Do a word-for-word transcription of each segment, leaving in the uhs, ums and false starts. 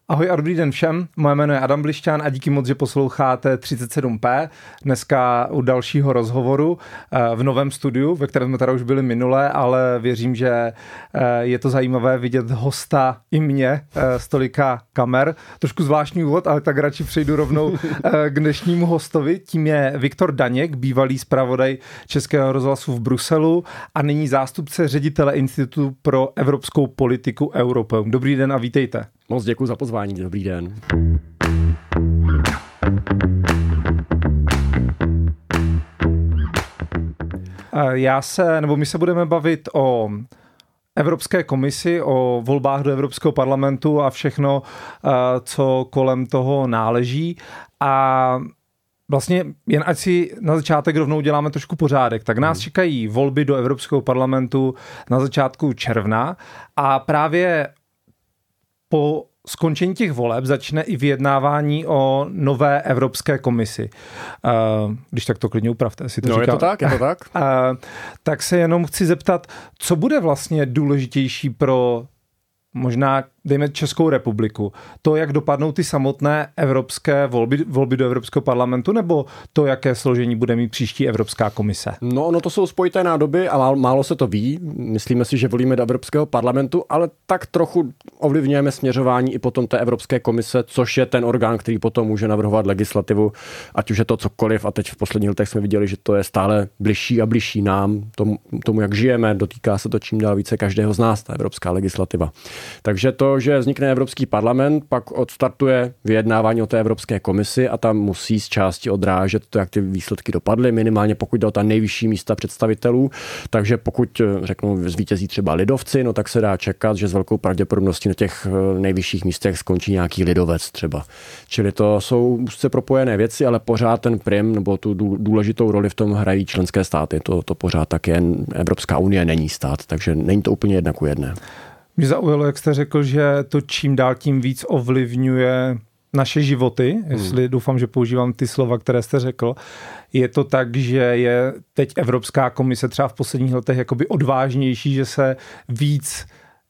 Ahoj a dobrý den všem, moje jméno je Adam Blišťán a díky moc, že posloucháte třicet sedm pé. Dneska u dalšího rozhovoru v novém studiu, ve kterém jsme teda už byli minule, ale věřím, že je to zajímavé vidět hosta i mě z tolika kamer. Trošku zvláštní úvod, ale tak radši přejdu rovnou k dnešnímu hostovi. Tím je Viktor Daněk, bývalý zpravodaj Českého rozhlasu v Bruselu a nyní zástupce ředitele Institutu pro evropskou politiku Europeum. Dobrý den a vítejte. Moc děkuji za pozvání, dobrý den. Já se, nebo my se budeme bavit o Evropské komisi, o volbách do Evropského parlamentu a všechno, co kolem toho náleží. A vlastně jen ať si na začátek rovnou děláme trošku pořádek, tak nás čekají volby do Evropského parlamentu na začátku června a právě po skončení těch voleb začne i vyjednávání o nové Evropské komisi. Uh, když tak to klidně upravte. Jestli to no, říká. je to tak, je to tak. Uh, tak se jenom chci zeptat, co bude vlastně důležitější pro možná, dejme Českou republiku, to, jak dopadnou ty samotné evropské volby, volby do Evropského parlamentu, nebo to, jaké složení bude mít příští Evropská komise? No, no to jsou spojité nádoby a málo, málo se to ví. Myslíme si, že volíme do Evropského parlamentu, ale tak trochu ovlivňujeme směřování i potom té Evropské komise, což je ten orgán, který potom může navrhovat legislativu, ať už je to cokoliv. A teď v posledních letech jsme viděli, že to je stále bližší a bližší nám, tomu, tomu jak žijeme, dotýká se to čím dál více každého z nás, ta evropská legislativa. Takže to, že vznikne Evropský parlament, pak odstartuje vyjednávání o té Evropské komisi a tam musí z části odrážet to, jak ty výsledky dopadly, minimálně pokud jde o ta nejvyšší místa představitelů. Takže pokud, řeknu, zvítězí třeba lidovci, no tak se dá čekat, že s velkou pravděpodobností na těch nejvyšších místech skončí nějaký lidovec třeba. Čili to jsou úzce propojené věci, ale pořád ten prim nebo tu důležitou roli v tom hrají členské státy. To, to pořád tak je. Evropská unie není stát, takže není to úplně jedna ku jedné. Mě zaujalo, jak jste řekl, že to čím dál tím víc ovlivňuje naše životy, hmm. jestli doufám, že používám ty slova, které jste řekl. Je to tak, že je teď Evropská komise třeba v posledních letech jakoby odvážnější, že se víc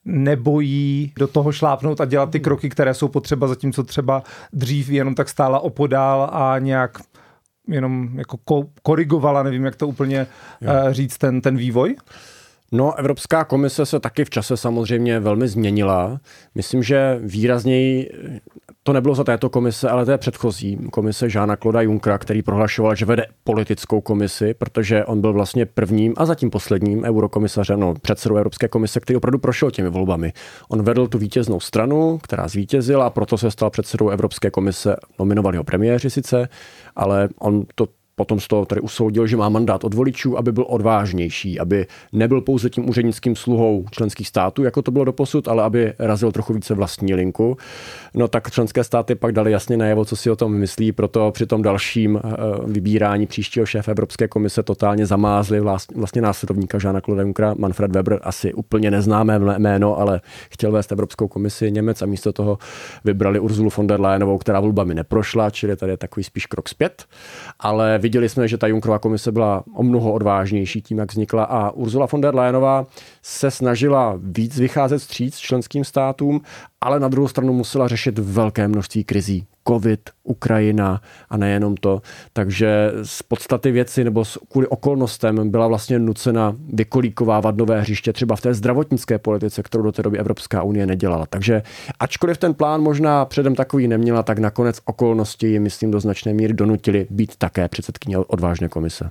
nebojí do toho šlápnout a dělat ty kroky, které jsou potřeba, zatímco třeba dřív jenom tak stála opodál a nějak jenom jako ko- korigovala, nevím, jak to úplně uh, říct, ten, ten vývoj? No, Evropská komise se taky v čase samozřejmě velmi změnila. Myslím, že výrazněji to nebylo za této komise, ale té předchozí komise Jeana-Clauda Junckera, který prohlašoval, že vede politickou komisi, protože on byl vlastně prvním a zatím posledním eurokomisařem, no, předsedou Evropské komise, který opravdu prošel těmi volbami. On vedl tu vítěznou stranu, která zvítězila a proto se stal předsedou Evropské komise. Nominovali ho premiéři sice, ale on to potom z toho tady usoudil, že má mandát od voličů, aby byl odvážnější, aby nebyl pouze tím úřednickým sluhou členských států, jako to bylo doposud, ale aby razil trochu více vlastní linku. No tak členské státy pak dali jasně najevo, co si o tom myslí, proto při tom dalším vybírání příštího šéfa Evropské komise totálně zamázli vlastně následovníka Jeana-Clauda Junckera, Manfred Weber, asi úplně neznámé jméno, ale chtěl vést Evropskou komisi Němec a místo toho vybrali Ursulu von der Leyenovou, která volbami neprošla, čili tady je takový spíš krok zpět, ale viděli jsme, že ta Junckerova komise byla o mnoho odvážnější tím, jak vznikla a Ursula von der Leyenová se snažila víc vycházet vstříc členským státům, ale na druhou stranu musela řešit velké množství krizí. Covid, Ukrajina a nejenom to. Takže z podstaty věci nebo kvůli okolnostem byla vlastně nucena vykolíkovávat nové hřiště třeba v té zdravotnické politice, kterou do té doby Evropská unie nedělala. Takže ačkoliv ten plán možná předem takový neměla, tak nakonec okolnosti ji, myslím, do značné míry donutili být také předsedkyní odvážné komise.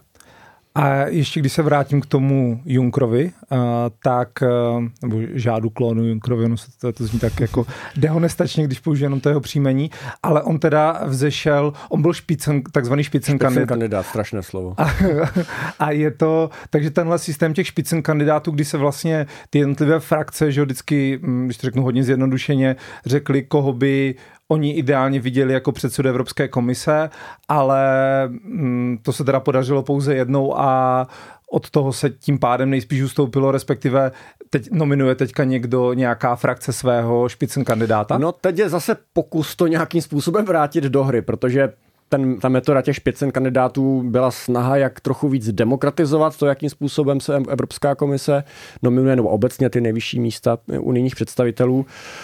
A ještě když se vrátím k tomu Junckerovi, tak, nebo žádu klónu Junckerovi, ono se to, to zní tak jako dehonestačně, když použiju jenom to jeho příjmení, ale on teda vzešel, on byl špicen, takzvaný špicen kandidát. kandidát, strašné slovo. A, a je to, takže tenhle systém těch špicen kandidátů, kdy se vlastně ty jednotlivé frakce, že vždycky, když to řeknu hodně zjednodušeně, řekli, koho by oni ideálně viděli jako předsedu Evropské komise, ale mm, to se teda podařilo pouze jednou a od toho se tím pádem nejspíš ustoupilo, respektive teď nominuje teďka někdo, nějaká frakce svého špicen kandidáta? No teď je zase pokus to nějakým způsobem vrátit do hry, protože ten, ta metoda těch špicen kandidátů byla snaha, jak trochu víc demokratizovat to, jakým způsobem se Evropská komise nominuje, nebo obecně ty nejvyšší místa unijních představitelů.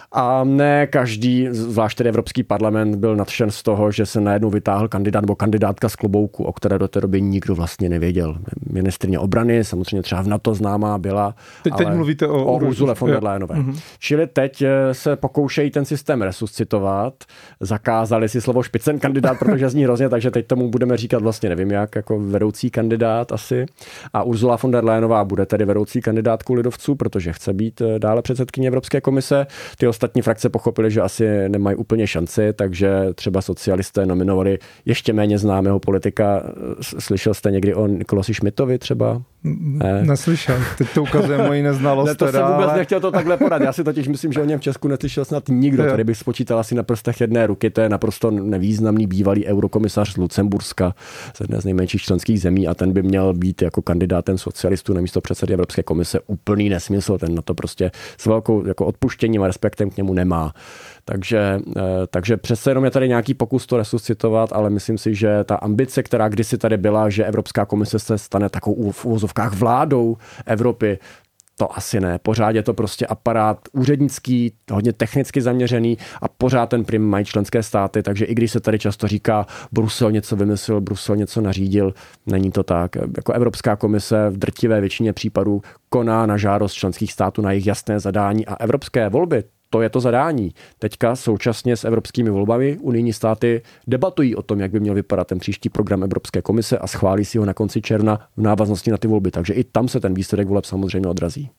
A ne každý, zvlášť tedy Evropský parlament, byl nadšen z toho, že se najednou vytáhl kandidát nebo kandidátka z klobouku, o které do té doby nikdo vlastně nevěděl. Ministryně obrany, samozřejmě třeba v NATO známá byla, teď, teď ale mluvíte o, o Ursule von der Leyenové. Mm-hmm. Čili teď se pokoušejí ten systém resuscitovat, zakázali si slovo špicenkandidát, protože zní hrozně, takže teď tomu budeme říkat vlastně nevím jak, jako vedoucí kandidát asi. A Ursula von der Leyenová bude tedy vedoucí kandidátkou lidovců, protože chce být dále předsedkyně Evropské komise. Ty ostatní frakce pochopili, že asi nemají úplně šanci, takže třeba socialisté nominovali ještě méně známého politika. Slyšel jste někdy o Nikolasi Schmidtovi třeba? Ne. Neslyšel. Teď to ukazuje moji neznalost. Ne, to teda, jsem vůbec ale... nechtěl to takhle podat. Já si totiž myslím, že o něm v Česku neslyšel snad nikdo. Tady bych spočítal asi na prstech jedné ruky. To je naprosto nevýznamný bývalý eurokomisař z Lucemburska, z jedné z nejmenších členských zemí, a ten by měl být jako kandidátem socialistů na místo předsedy Evropské komise úplný nesmysl. Ten na to prostě s velkou jako odpuštěním a respektem k němu nemá. Takže, takže přece jenom je tady nějaký pokus to resuscitovat, ale myslím si, že ta ambice, která kdysi tady byla, že Evropská komise se stane takovou v uvozovkách vládou Evropy, to asi ne. Pořád je to prostě aparát úřednický, hodně technicky zaměřený a pořád ten prim mají členské státy, takže i když se tady často říká, Brusel něco vymyslel, Brusel něco nařídil, není to tak. Jako Evropská komise v drtivé většině případů koná na žádost členských států na jejich jasné zadání a evropské volby, to je to zadání. Teďka současně s evropskými volbami unijní státy debatují o tom, jak by měl vypadat ten příští program Evropské komise a schválí si ho na konci června v návaznosti na ty volby. Takže i tam se ten výsledek voleb samozřejmě odrazí.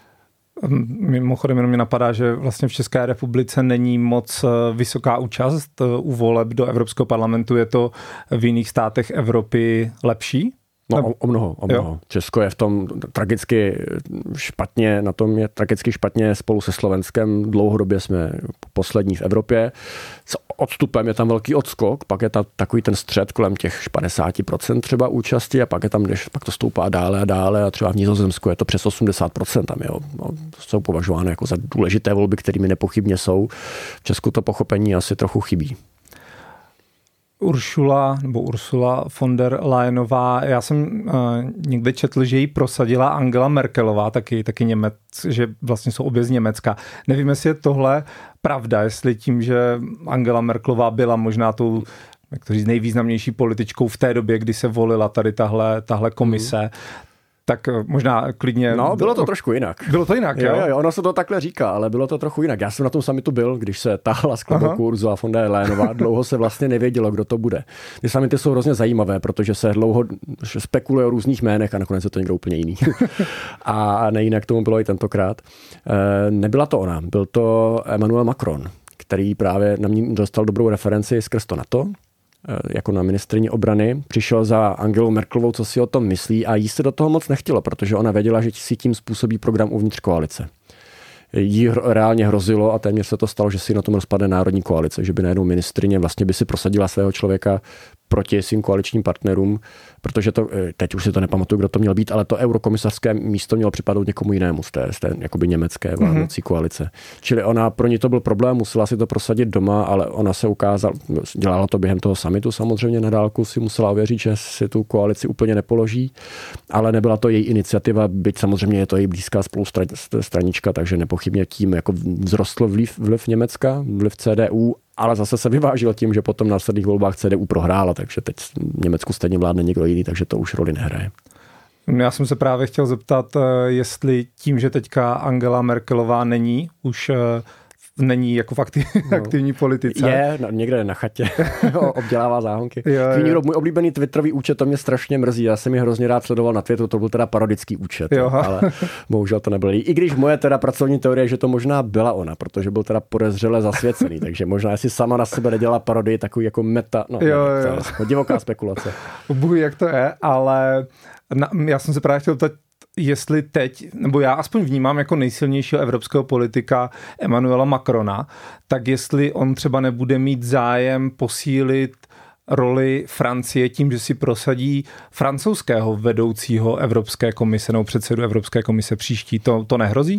Mimochodem jenom mě napadá, že vlastně v České republice není moc vysoká účast u voleb do Evropského parlamentu. Je to v jiných státech Evropy lepší? No o, o mnoho, o mnoho. Jo. Česko je v tom tragicky špatně, na tom je tragicky špatně spolu se Slovenskem. Dlouhodobě jsme poslední v Evropě. S odstupem je tam velký odskok, pak je tam takový ten střed kolem těch padesát procent třeba účasti a pak je tam, když pak to stoupá dále a dále a třeba v Nizozemsku je to přes osmdesát procent tam, jo. No, to jsou považovány jako za důležité volby, kterými nepochybně jsou. V Česku to pochopení asi trochu chybí. Ursula nebo Ursula von der Leyenová, já jsem uh, někde četl, že ji prosadila Angela Merkelová, taky, taky Němec, že vlastně jsou obě z Německa. Nevím, jestli je tohle pravda, jestli tím, že Angela Merkelová byla možná tou, jak to říct, nejvýznamnější političkou v té době, kdy se volila tady tahle, tahle komise, mm. tak možná klidně... No, bylo to trošku jinak. Bylo to jinak, jo? Jo, jo, ono se to takhle říká, ale bylo to trochu jinak. Já jsem na tom summitu byl, když se táhla z klobouku Ursula von der Leyenová. Dlouho se vlastně nevědělo, kdo to bude. Ty summity jsou hrozně zajímavé, protože se dlouho spekuluje o různých jménech a nakonec je to někdo úplně jiný. A nejinak tomu bylo i tentokrát. E, nebyla to ona, byl to Emmanuel Macron, který právě na mě dostal dobrou referenci skrz to NATO, jako na ministryni obrany, přišel za Angelou Merkelovou, co si o tom myslí, a jí se do toho moc nechtělo, protože ona věděla, že si tím způsobí program uvnitř koalice. Jí reálně hrozilo a téměř se to stalo, že si na tom rozpadne národní koalice, že by najednou ministryně vlastně by si prosadila svého člověka proti svým koaličním partnerům, protože to, teď už si to nepamatuju, kdo to měl být, ale to eurokomisařské místo mělo připadnout někomu jinému z té, z té jakoby německé vládnoucí mm-hmm. koalice. Čili ona, pro ní to byl problém, musela si to prosadit doma, ale ona se ukázala, dělala to během toho summitu samozřejmě na dálku, si musela ověřit, že si tu koalici úplně nepoloží, ale nebyla to její iniciativa, byť samozřejmě je to její blízká spolustranička, takže nepochybně tím jako vzrostl vliv, vliv Německa, vliv C D U, ale zase se vyvážil tím, že potom na následných volbách C D U prohrála, takže teď v Německu stejně vládne někdo jiný, takže to už roli nehraje. Já jsem se právě chtěl zeptat, jestli tím, že teďka Angela Merkelová není, už není jako v aktiv, no. aktivní politice. Je, no, někde na chatě, obdělává záhonky. Jo, jo. Můj oblíbený twitterový účet, to mě strašně mrzí, já jsem ji hrozně rád sledoval na Twitteru, to byl teda parodický účet, jo. ale bohužel to nebyl. I když moje teda pracovní teorie, že to možná byla ona, protože byl teda podezřele zasvěcený, takže možná jestli sama na sebe nedělala parodii, takový jako meta, no, jo, jo. To je divoká spekulace. Bůh, jak to je, ale na, já jsem se právě chtěl ptat, jestli teď, nebo já aspoň vnímám jako nejsilnějšího evropského politika Emmanuela Macrona, tak jestli on třeba nebude mít zájem posílit roli Francie tím, že si prosadí francouzského vedoucího Evropské komise nebo předsedu Evropské komise příští, to, to nehrozí?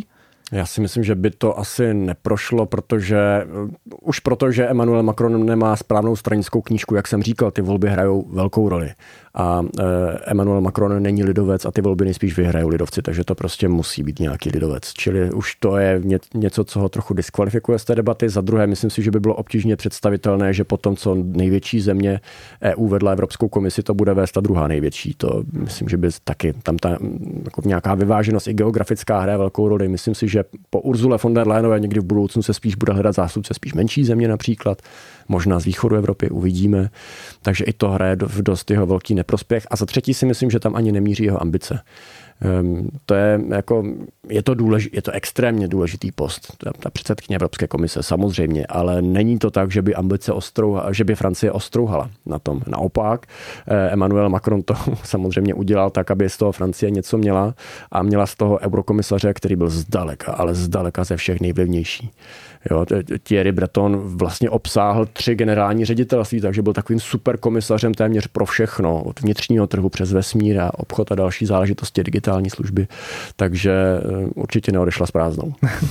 Já si myslím, že by to asi neprošlo, protože už proto, že Emmanuel Macron nemá správnou stranickou knížku, jak jsem říkal, ty volby hrajou velkou roli. A Emmanuel Macron není lidovec a ty volby nejspíš vyhrajou lidovci, takže to prostě musí být nějaký lidovec. Čili už to je něco, co ho trochu diskvalifikuje z té debaty. Za druhé, myslím si, že by bylo obtížně představitelné, že potom, co největší země E U vedla Evropskou komisi, to bude vést ta druhá největší. To myslím, že by taky tam ta jako nějaká vyváženost i geografická hraje velkou roli. Myslím si, že po Ursule von der Leyenové někdy v budoucnu se spíš bude hledat zástupce spíš menší země například, možná z východu Evropy, uvidíme. Takže i to hraje v dost jeho velký neprospěch. A za třetí si myslím, že tam ani nemíří jeho ambice. Um, to je jako, je to, důlež, je to extrémně důležitý post, ta, ta předsedkyně Evropské komise samozřejmě, ale není to tak, že by ambice ostrouha, že by Francie ostrouhala na tom. Naopak, eh, Emmanuel Macron to samozřejmě udělal tak, aby z toho Francie něco měla a měla z toho eurokomisaře, který byl zdaleka, ale zdaleka ze všech nejvlivnější. Jo, Thierry Breton vlastně obsáhl tři generální ředitelství, takže byl takovým super komisařem téměř pro všechno, od vnitřního trhu přes vesmír a obchod a další záležitosti, digitální služby, takže určitě neodešla s prázdnou.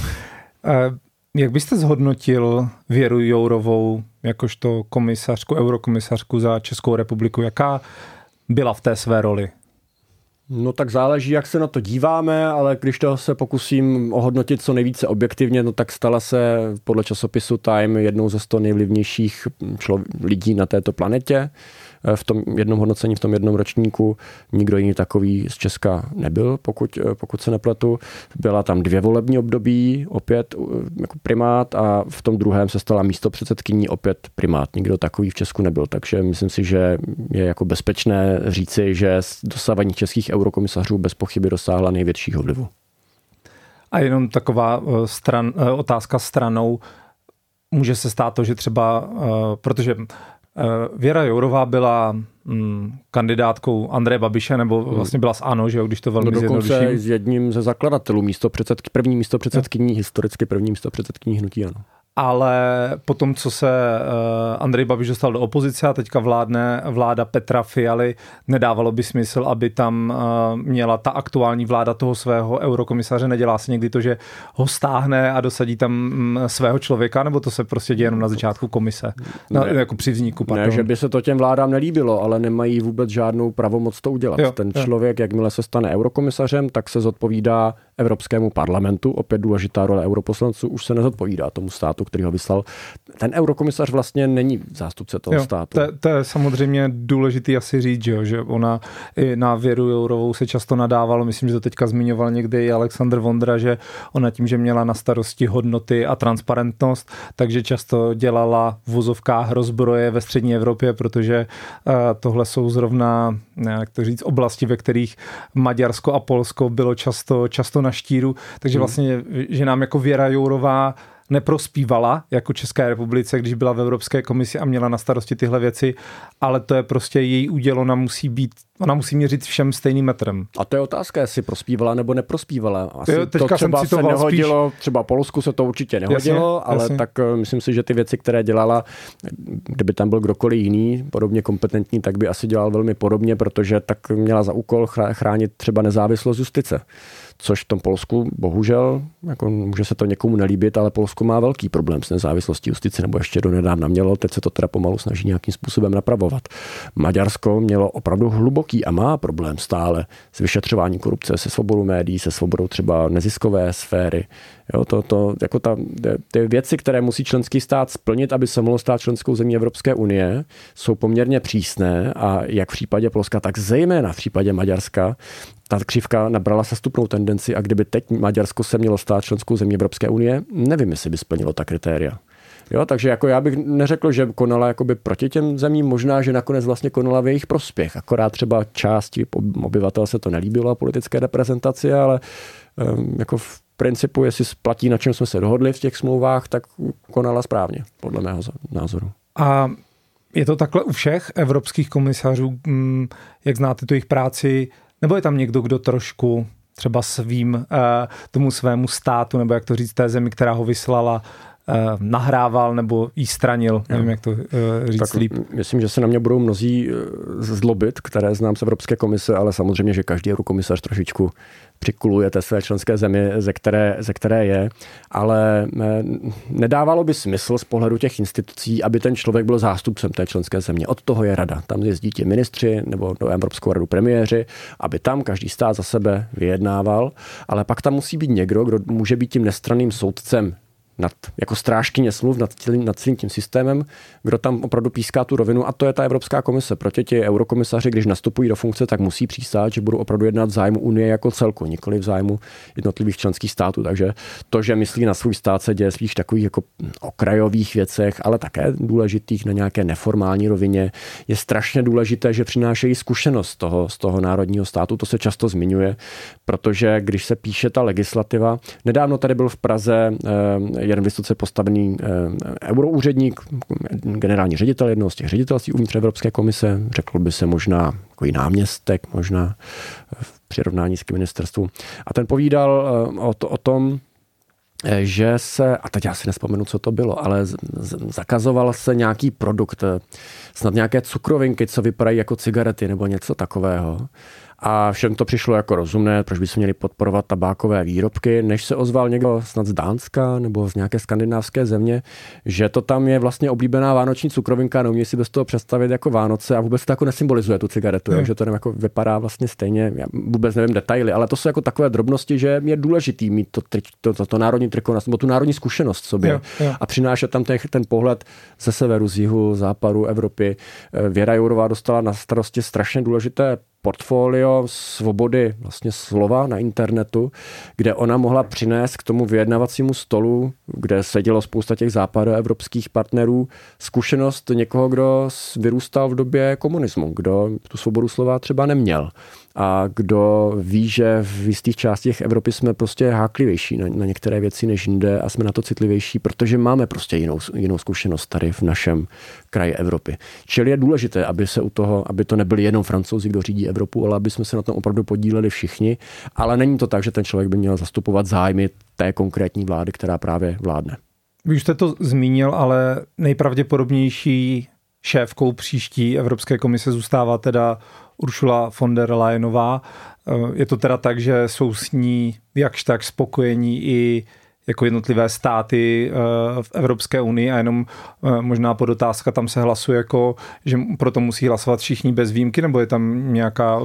Jak byste zhodnotil Věru Jourovou jakožto komisařku, eurokomisařku za Českou republiku? Jaká byla v té své roli? No tak záleží, jak se na to díváme, ale když to se pokusím ohodnotit co nejvíce objektivně, no tak stala se podle časopisu Time jednou ze sto nejvlivnějších člo- lidí na této planetě. V tom jednom hodnocení, v tom jednom ročníku nikdo jiný takový z Česka nebyl, pokud, pokud se nepletu. Byla tam dvě volební období, opět jako primát a v tom druhém se stala místopředsedkyní, opět primát. Nikdo takový v Česku nebyl, takže myslím si, že je jako bezpečné říci, že z dosavadní českých eurokomisařů bez pochyby dosáhla největšího vlivu. A jenom taková stran, otázka stranou. Může se stát to, že třeba, protože Věra Jourová byla mm, kandidátkou Andreje Babiše, nebo vlastně byla z ANO, že jo, když to velmi no zjednoduším. Dokonce s jedním ze zakladatelů, místo předsedky, první místo předsedkyní, historicky první místo předsedkyní hnutí ANO. Ale potom, co se Andrej Babiš dostal do opozice a teďka vládne vláda Petra Fialy, nedávalo by smysl, aby tam měla ta aktuální vláda toho svého eurokomisaře. Nedělá se někdy to, že ho stáhne a dosadí tam svého člověka, nebo to se prostě děje jenom na začátku komise? Na, ne, jako při vzniku, pardon. Ne, že by se to těm vládám nelíbilo, ale nemají vůbec žádnou pravomoc to udělat. Jo, Ten jo. člověk, jakmile se stane eurokomisařem, tak se zodpovídá Evropskému parlamentu, opět důležitá role europoslanců, už se nezodpovídá tomu státu, který ho vyslal. Ten eurokomisař vlastně není zástupce toho jo, státu. To, to je samozřejmě důležitý asi říct, že, jo, že ona i na Věru Jourovou se často nadávalo, myslím, že to teďka zmiňoval někdy i Alexandr Vondra, že ona tím, že měla na starosti hodnoty a transparentnost, takže často dělala v vozovkách rozbroje ve střední Evropě, protože uh, tohle jsou zrovna, jak to říct, oblasti, ve kterých Maďarsko a Polsko bylo často, často na štíru, takže vlastně, že nám jako Věra Jourová neprospívala jako České republice, když byla v Evropské komisi a měla na starosti tyhle věci, ale to je prostě její úděl, ona musí být, ona musí měřit všem stejným metrem. A to je otázka, jestli prospívala nebo neprospívala. Asi jo, to třeba se nehodilo, spíš... třeba Polsku se to určitě nehodilo, jasně, ale jasně. Tak myslím si, že ty věci, které dělala, kdyby tam byl kdokoliv jiný, podobně kompetentní, tak by asi dělal velmi podobně, protože tak měla za úkol chránit třeba nezávislost justice. Což v tom Polsku, bohužel, jako může se to někomu nelíbit, ale Polsko má velký problém s nezávislostí justice, nebo ještě donedávna mělo, teď se to teda pomalu snaží nějakým způsobem napravovat. Maďarsko mělo opravdu hluboký a má problém stále s vyšetřováním korupce, se svobodou médií, se svobodou třeba neziskové sféry. Jo, to, to, jako ta, ty věci, které musí členský stát splnit, aby se mohlo stát členskou zemí Evropské unie, jsou poměrně přísné a jak v případě Polska, tak zejména v případě Maďarska ta křivka nabrala sestupnou tendenci a kdyby teď Maďarsko se mělo stát členskou zemí Evropské unie, nevím, jestli by splnilo ta kritéria. Jo, takže jako já bych neřekl, že konala jakoby proti těm zemím, možná, že nakonec vlastně konala v jejich prospěch. Akorát třeba části obyvatel se to nelíbilo, politické reprezentaci, ale um, jako v principu, jestli platí, na čem jsme se dohodli v těch smlouvách, tak konala správně, podle mého názoru. A je to takhle u všech evropských komisařů, jak znáte tu jejich práci, nebo je tam někdo, kdo trošku třeba svým, tomu svému státu, nebo jak to říct, té zemi, která ho vyslala, nahrával nebo jí stranil, nevím, jak to uh, říct tak líp. Myslím, že se na mě budou mnozí zlobit, které znám z Evropské komise, ale samozřejmě, že každý eurokomisař trošičku přikuluje té své členské zemi, ze které, ze které je, ale nedávalo by smysl z pohledu těch institucí, aby ten člověk byl zástupcem té členské země. Od toho je rada. Tam jezdí ti ministři nebo do Evropskou radu premiéři, aby tam každý stát za sebe vyjednával, ale pak tam musí být někdo, kdo může být tím nestranným soudcem nad, jako strážkyně smluv nad celým, nad celým tím systémem, kdo tam opravdu píská tu rovinu, a to je ta Evropská komise. Proto ti eurokomisaři, když nastupují do funkce, tak musí přísát, že budou opravdu jednat v zájmu Unie jako celku, nikoli v zájmu jednotlivých členských států. Takže to, že myslí na svůj stát, se děje spíš v takových jako okrajových věcech, ale také důležitých na nějaké neformální rovině. Je strašně důležité, že přinášejí zkušenost z toho, z toho národního státu. To se často zmiňuje, protože když se píše ta legislativa, nedávno tady byl v Praze eh, jeden vysoce postavený e, euroúředník, generální ředitel jednoho z těch ředitelství uvnitř Evropské komise, řekl by se možná takový náměstek, možná v přirovnání s tím ministerstvu. A ten povídal e, o, to, o tom, e, že se, a teď já si nespomenu, co to bylo, ale z, z, zakazoval se nějaký produkt, snad nějaké cukrovinky, co vypadají jako cigarety nebo něco takového. A všem to přišlo jako rozumné, proč by se měli podporovat tabákové výrobky, než se ozval někdo snad z Dánska nebo z nějaké skandinávské země, že to tam je vlastně oblíbená vánoční cukrovinka, neumí si bez toho představit jako Vánoce a vůbec to jako nesymbolizuje tu cigaretu, hmm. že to jako vypadá vlastně stejně, já vůbec nevím detaily, ale to jsou jako takové drobnosti, že je důležitý mít to, to, to, to národní triko, nebo tu národní zkušenost v sobě jo, jo. a přinášet tam ten, ten pohled ze severu, z jihu, západu Evropy. Věra Jourová dostala na starosti strašně důležité portfolio svobody vlastně slova na internetu, kde ona mohla přinést k tomu vyjednavacímu stolu, kde sedělo spousta těch západoevropských partnerů, zkušenost někoho, kdo vyrůstal v době komunismu, kdo tu svobodu slova třeba neměl a kdo ví, že v jistých částech Evropy jsme prostě háklivější na, na některé věci než jinde a jsme na to citlivější, protože máme prostě jinou, jinou zkušenost tady v našem kraji Evropy. Čili je důležité, aby se u toho, aby to nebyli jenom Francouzi, kdo řídí Evropu, ale aby jsme se na tom opravdu podíleli všichni, ale není to tak, že ten člověk by měl zastupovat zájmy té konkrétní vlády, která právě vládne. Vy už jste to zmínil, ale nejpravděpodobnější šéfkou příští Evropské komise zůstává teda Ursula von der Leyenová. Je to teda tak, že jsou s ní jakž tak spokojení i jako jednotlivé státy v Evropské unii a jenom možná podotázka, tam se hlasuje jako, že proto musí hlasovat všichni bez výjimky, nebo je tam nějaká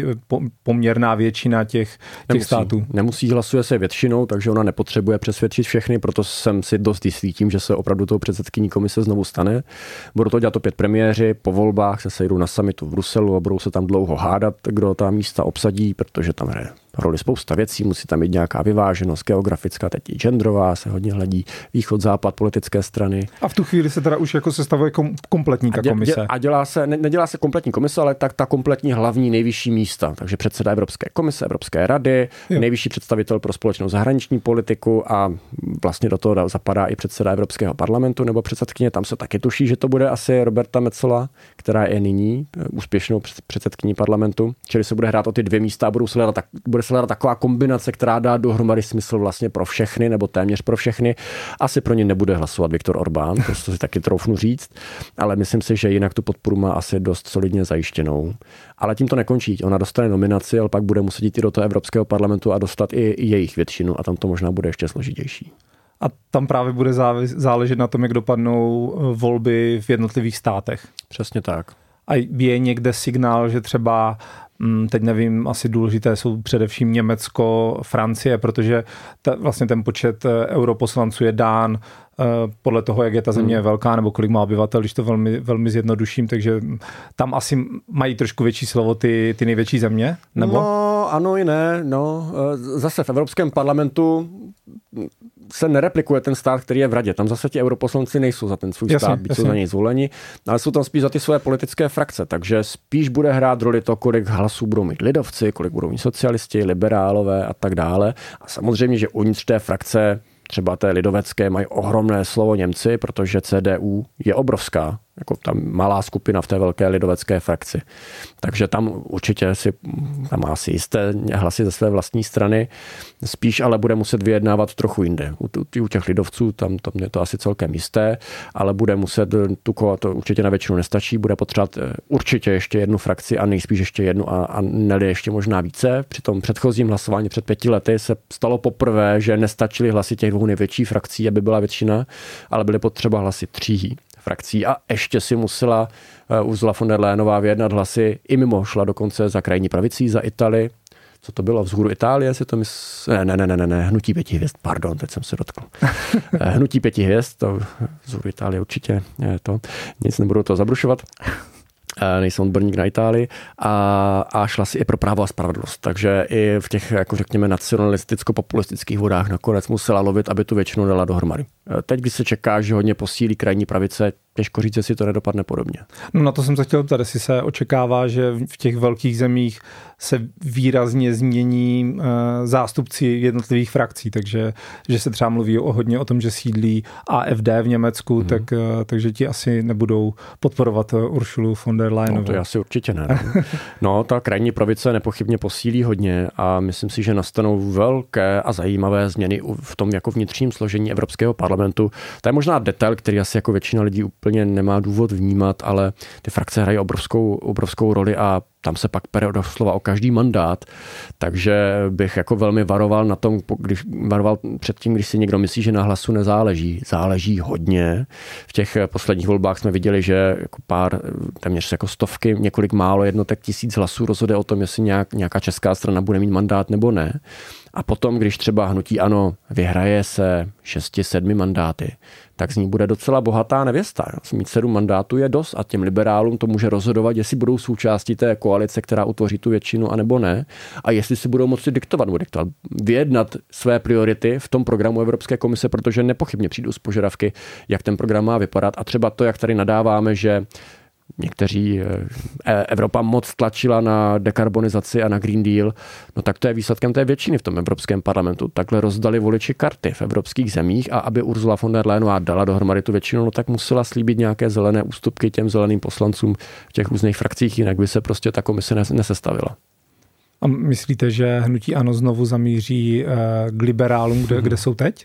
poměrná většina těch, těch nemusí, států? Nemusí, hlasuje se většinou, takže ona nepotřebuje přesvědčit všechny, proto jsem si dost jistý tím, že se opravdu toho předsedkyní komise znovu stane. Budou to dělat opět premiéři, po volbách se sejdou na summitu v Bruselu a budou se tam dlouho hádat, kdo ta místa obsadí, protože tam je roli spousta věcí, musí tam být nějaká vyváženost geografická, teď i genderová, se hodně hledí východ, západ, politické strany. A v tu chvíli se teda už jako sestavuje kom, kompletní ta komise. A dělá se, ne, nedělá se kompletní komise, ale tak ta kompletní hlavní nejvyšší místa. Takže předseda Evropské komise, Evropské rady, jo. nejvyšší představitel pro společnou zahraniční politiku a vlastně do toho zapadá i předseda Evropského parlamentu nebo předsedkyně. Tam se taky tuší, že to bude asi Roberta Metsola, která je nyní úspěšnou předsedkyní parlamentu. Čili se bude hrát o ty dvě místa a budou se hledat tak, bude se hledat taková kombinace, která dá dohromady smysl vlastně pro všechny, nebo téměř pro všechny. Asi pro ně nebude hlasovat Viktor Orbán, to si taky troufnu říct, ale myslím si, že jinak tu podporu má asi dost solidně zajištěnou. Ale tím to nekončí. Ona dostane nominaci, ale pak bude muset jít i do toho Evropského parlamentu a dostat i jejich většinu a tam to možná bude ještě složitější. A tam právě bude záležet na tom, jak dopadnou volby v jednotlivých státech. Přesně tak. A je někde signál, že třeba teď nevím, asi důležité jsou především Německo, Francie, protože ta, vlastně ten počet europoslanců je dán podle toho, jak je ta země hmm. velká, nebo kolik má obyvatel, když to velmi, velmi zjednoduším, takže tam asi mají trošku větší slovo ty, ty největší země, nebo? No, ano i ne, no. Zase v Evropském parlamentu se nereplikuje ten stát, který je v radě. Tam zase ti europoslanci nejsou za ten svůj jasně, stát, byť jsou za něj zvoleni, ale jsou tam spíš za ty své politické frakce, takže spíš bude hrát roli to, kolik hlasů budou mít lidovci, kolik budou mít socialisti, liberálové a tak dále. A samozřejmě, že uvnitř té frakce třeba té lidovecké mají ohromné slovo Němci, protože C D U je obrovská jako ta malá skupina v té velké lidovecké frakci. Takže tam určitě si, tam má asi jisté hlasy ze své vlastní strany, spíš ale bude muset vyjednávat trochu jinde. U, u těch lidovců tam, tam je to asi celkem jisté, ale bude muset tukovat, to určitě na většinu nestačí, bude potřebovat určitě ještě jednu frakci a nejspíš ještě jednu a, a ne ještě možná více. Při tom předchozím hlasování před pěti lety se stalo poprvé, že nestačily hlasy těch dvou největších frakcí, aby byla většina, ale byly potřeba hlasy tří frakcí a ještě si musela Ursula von der Leyenová vyjednat hlasy i mimo, šla dokonce za krajní pravicí, za Itálii. Co to bylo? Vzhůru Itálie si to mys... Ne, ne, ne, ne, ne, Hnutí pěti hvězd, pardon, teď jsem se dotkl. Hnutí pěti hvězd, to vzhůru Itálie určitě je to. Nic nebudu to zabrušovat. Nejsem odborník na Itálii a, a šla si i pro právo a spravedlnost. Takže i v těch, jako řekněme, nacionalisticko-populistických vodách nakonec musela lovit, aby tu většinu dala dohromady. Teď, když se čeká, že hodně posílí krajní pravice, těžko říct, jestli to nedopadne podobně. No na to jsem se chtěl ptát, jestli se očekává, že v těch velkých zemích se výrazně změní e, zástupci jednotlivých frakcí, takže že se třeba mluví o hodně o tom, že sídlí A F D v Německu, hmm. tak, e, takže ti asi nebudou podporovat Ursulu von der Leyenovou. No to asi určitě ne. No, ta krajní pravice nepochybně posílí hodně a myslím si, že nastanou velké a zajímavé změny v tom jako vnitřním složení Evropského parlamentu. To je možná detail, který asi jako většina lidí úplně nemá důvod vnímat, ale ty frakce hrají obrovskou, obrovskou roli a tam se pak pere doslova o každý mandát, takže bych jako velmi varoval na tom, když varoval před tím, když si někdo myslí, že na hlasu nezáleží. Záleží hodně. V těch posledních volbách jsme viděli, že jako pár, téměř jako stovky, několik málo jednotek tisíc hlasů rozhoduje o tom, jestli nějak, nějaká česká strana bude mít mandát nebo ne. A potom, když třeba hnutí ANO vyhraje se šesti, sedmi mandáty, tak z ní bude docela bohatá nevěsta. Mít sedm mandátů je dost a těm liberálům to může rozhodovat, jestli budou součástí té koalice, která utvoří tu většinu, anebo ne. A jestli si budou moci diktovat, budou diktovat, vyjednat své priority v tom programu Evropské komise, protože nepochybně přijdou z požadavky, jak ten program má vypadat. A třeba to, jak tady nadáváme, že někteří Evropa moc tlačila na dekarbonizaci a na Green Deal, no tak to je výsledkem té většiny v tom Evropském parlamentu. Takhle rozdali voliči karty v evropských zemích a aby Ursula von der Leyenová dala dohromady tu většinu, no tak musela slíbit nějaké zelené ústupky těm zeleným poslancům v těch různých frakcích, jinak by se prostě ta komise nesestavila. A myslíte, že hnutí ANO znovu zamíří k liberálům, kde, kde jsou teď?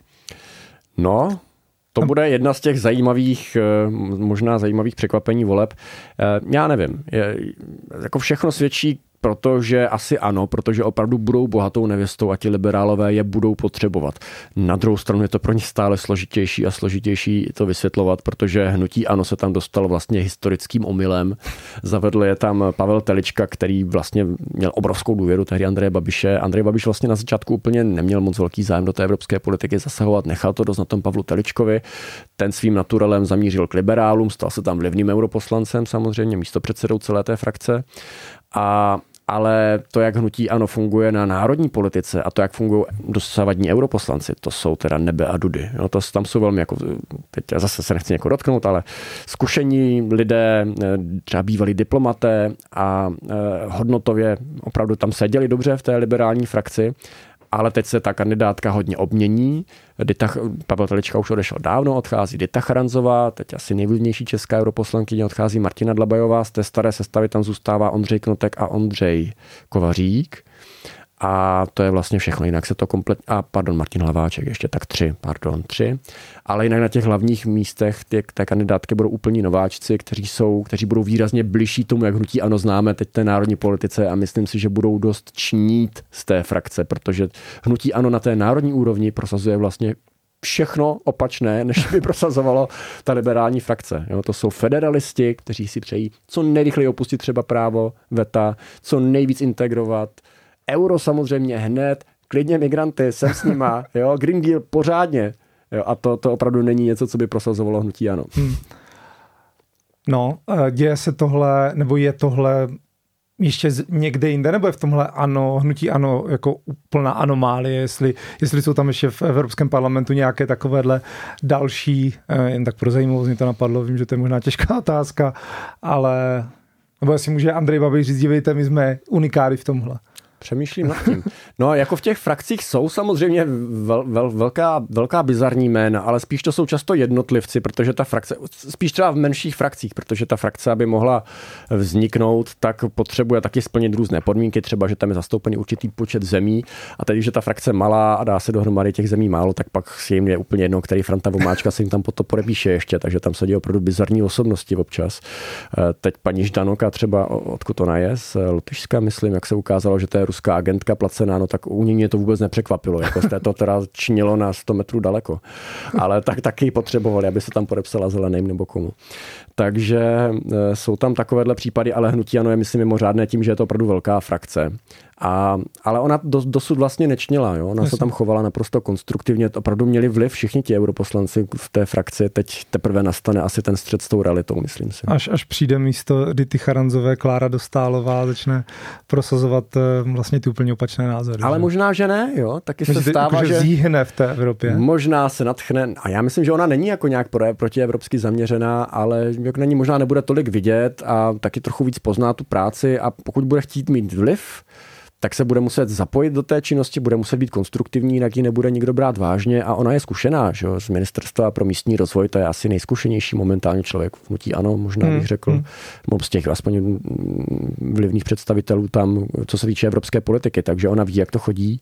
No, to bude jedna z těch zajímavých, možná zajímavých překvapení voleb. Já nevím, je, jako všechno svědčí protože asi ano, protože opravdu budou bohatou nevěstou a ti liberálové je budou potřebovat. Na druhou stranu je to pro ně stále složitější a složitější to vysvětlovat, protože hnutí ANO se tam dostalo vlastně historickým omylem. Zavedl je tam Pavel Telička, který vlastně měl obrovskou důvěru tehdy Andreje Babiše. Andrej Babiš vlastně na začátku úplně neměl moc velký zájem do té evropské politiky zasahovat, nechal to dost na tom Pavlu Teličkovi. Ten svým naturelem zamířil k liberálům, stal se tam vlivným europoslancem samozřejmě, místopředsedou celé té frakce. A ale to, jak hnutí ANO funguje na národní politice a to, jak fungují dosavadní europoslanci, to jsou teda nebe a dudy. No to tam jsou velmi, jako, teď zase se nechci někoho dotknout, ale zkušení lidé, třeba bývalí diplomaté a eh, hodnotově opravdu tam seděli dobře v té liberální frakci, ale teď se ta kandidátka hodně obmění. Dita, Pavel Telička už odešel dávno, odchází Dita Charanzová, teď asi nejvlivnější česká europoslankyně, odchází Martina Dlabajová, z té staré sestavy tam zůstává Ondřej Knotek a Ondřej Kovařík. A to je vlastně všechno, jinak se to kompletně, a pardon, Martin Hlaváček, ještě tak tři, pardon, tři, ale jinak na těch hlavních místech ty, té kandidátky budou úplní nováčci, kteří jsou, kteří budou výrazně bližší tomu, jak hnutí ANO známe teď té národní politice a myslím si, že budou dost čnít z té frakce, protože hnutí ANO na té národní úrovni prosazuje vlastně všechno opačné, než by prosazovalo ta liberální frakce. Jo, to jsou federalisti, kteří si přejí co nejrychleji opustit třeba právo veta, co nejvíc integrovat, euro samozřejmě hned, klidně migranty, jsem s nima, jo, Green Deal pořádně. Jo, a to, to opravdu není něco, co by prosazovalo hnutí ANO. Hmm. No, děje se tohle, nebo je tohle ještě někde jinde, nebo je v tomhle ANO, hnutí ANO jako úplná anomálie, jestli, jestli jsou tam ještě v Evropském parlamentu nějaké takovéhle další, jen tak pro zajímavost mě to napadlo, vím, že to je možná těžká otázka, ale nebo jestli může Andrej Babiš říct, dívejte, my jsme unikáry v tomhle. Přemýšlím nad tím. No, jako v těch frakcích jsou samozřejmě vel, vel, velká, velká bizarní jména, ale spíš to jsou často jednotlivci, protože ta frakce, spíš třeba v menších frakcích, protože ta frakce, aby mohla vzniknout, tak potřebuje taky splnit různé podmínky, třeba, že tam je zastoupený určitý počet zemí a teď, že ta frakce malá a dá se dohromady těch zemí málo, tak pak si jim je úplně jedno, který Franta Vomáčka se jim tam potom podepíše ještě, takže tam se dějí opravdu bizarní osobnosti občas. Teď paní Ždanoka třeba, odkud ona je, z Lotyšska, myslím, jak se ukázalo, že to je ruská agentka placená, no tak u ní mě to vůbec nepřekvapilo, jako z této teda činilo na sto metrů daleko. Ale tak taky potřebovali, aby se tam podepsala zeleným nebo komu. Takže jsou tam takovéhle případy, ale hnutí ANO je, myslím, mimořádné tím, že je to opravdu velká frakce. A, ale ona dos, dosud vlastně nečnila, jo? Ona Jasně. se tam chovala naprosto konstruktivně, opravdu měli vliv všichni ti europoslanci v té frakci, teď teprve nastane asi ten střet s tou realitou, myslím si. Až, až přijde místo Dity Charanzové Klára Dostálová a začne prosazovat vlastně ty úplně opačné názory. Ale že? možná, že ne, jo, taky Myslím, se stává, jako, že... zíhne v té Evropě. Možná se nadchne, a já myslím, že ona není jako nějak protievropsky zaměřená, ale jak na ní možná nebude tolik vidět a taky trochu víc pozná tu práci a pokud bude chtít mít vliv, tak se bude muset zapojit do té činnosti, bude muset být konstruktivní, jinak ji nebude nikdo brát vážně a ona je zkušená, že? Z Ministerstva pro místní rozvoj, to je asi nejzkušenější momentálně člověk v hnutí ANO, možná bych řekl, hmm. nebo z těch aspoň vlivných představitelů tam, co se týče evropské politiky, takže ona ví, jak to chodí.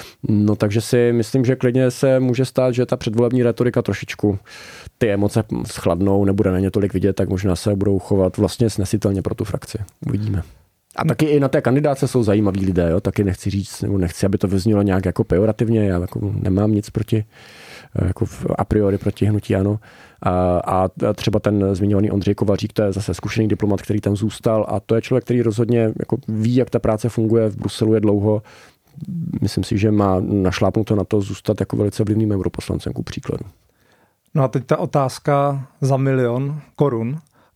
No takže si myslím, že klidně se může stát, že ta předvolební retorika trošičku ty emoce schladnou, nebude na ně tolik vidět, tak možná se budou chovat vlastně snesitelně pro tu frakci. Uvidíme. A taky i na té kandidáce jsou zajímaví lidé, jo? Taky nechci říct, nebo nechci, aby to vyznělo nějak jako pejorativně, já jako nemám nic proti, jako a priori proti hnutí ANO. A, a třeba ten zmiňovaný Ondřej Kovařík, to je zase zkušený diplomat, který tam zůstal a to je člověk, který rozhodně jako ví, jak ta práce funguje, v Bruselu je dlouho. Myslím si, že má našlápnuto na to zůstat jako velice vlivným europoslancem, ku příkladu. No a teď ta otázka za milion korun.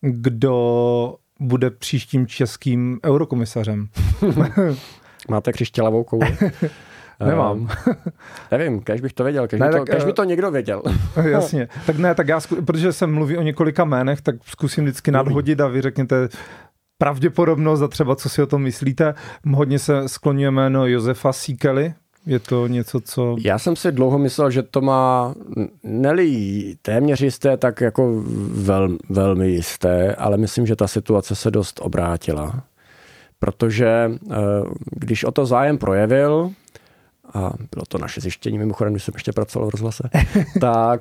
Kdo bude příštím českým eurokomisařem? Máte křišťálovou kouli? Nemám. Um, nevím, kež bych to věděl, kež, ne, by, to, tak, kež by to někdo věděl. Jasně. Tak ne, tak já, zku, protože se mluví o několika jménech, tak zkusím vždycky nadhodit a vy řekněte pravděpodobnost a třeba co si o tom myslíte. Hodně se skloňuje jméno Josefa Síkely. Je to něco, co... Já jsem si dlouho myslel, že to má nelí téměř jisté, tak jako vel, velmi jisté, ale myslím, že ta situace se dost obrátila. Protože když o to zájem projevil, a bylo to naše zjištění, mimochodem, když jsem ještě pracoval v rozhlase, tak,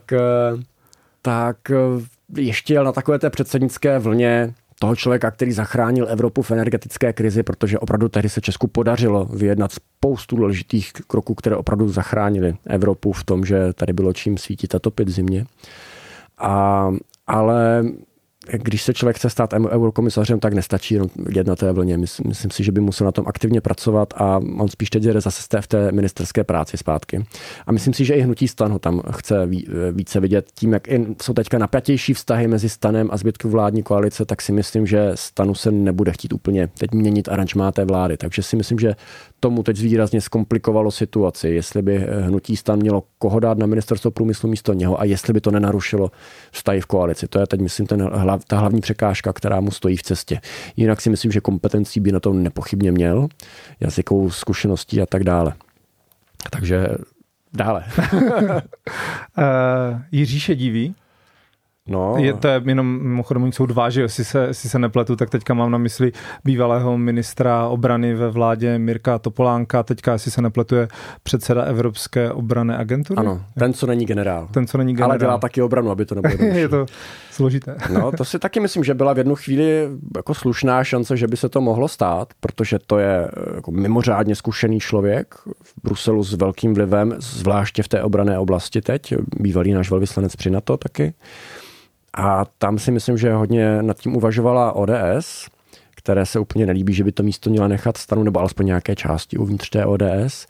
tak ještě jel na takové té předsednické vlně toho člověka, který zachránil Evropu v energetické krizi, protože opravdu tehdy se Česku podařilo vyjednat spoustu důležitých kroků, které opravdu zachránili Evropu v tom, že tady bylo čím svítit a topit v zimě. A, ale když se člověk chce stát eurokomisařem, tak nestačí jenom jet na té vlně. Myslím, myslím si, že by musel na tom aktivně pracovat a on spíš teď jde zase v té ministerské práci zpátky. A myslím si, že i hnutí STAN ho tam chce více vidět. Tím, jak jsou teďka napjatější vztahy mezi STANem a zbytkem vládní koalice, tak si myslím, že STANu se nebude chtít úplně teď měnit aranžmá té vlády. Takže si myslím, že tomu teď výrazně zkomplikovalo situaci, jestli by hnutí STAN mělo koho dát na ministerstvo průmyslu místo něho a jestli by to nenarušilo vztahy v koalici. To je teď, myslím, ten hlav, ta hlavní překážka, která mu stojí v cestě. Jinak si myslím, že kompetencí by na to nepochybně měl, jazykovou zkušeností a tak dále. Takže dále. uh, Jiří Šedivý. No. Je to je jenom, mimochodem, oni jsou dva, že jestli se, jestli se nepletu, tak teďka mám na mysli bývalého ministra obrany ve vládě Mirka Topolánka, teďka, jestli se nepletu, je předseda Evropské obranné agentury. Ano, ten, co není generál. Ten, co není generál. Ale dělá taky obranu, aby to nebylo Je to složité. No, to si taky myslím, že byla v jednu chvíli jako slušná šance, že by se to mohlo stát, protože to je jako mimořádně zkušený člověk v Bruselu s velkým vlivem, zvláště v té obranné oblasti teď, bývalý náš velvyslanec při NATO taky. A tam si myslím, že hodně nad tím uvažovala O D S, které se úplně nelíbí, že by to místo měla nechat STANu, nebo alespoň nějaké části uvnitř té O D S.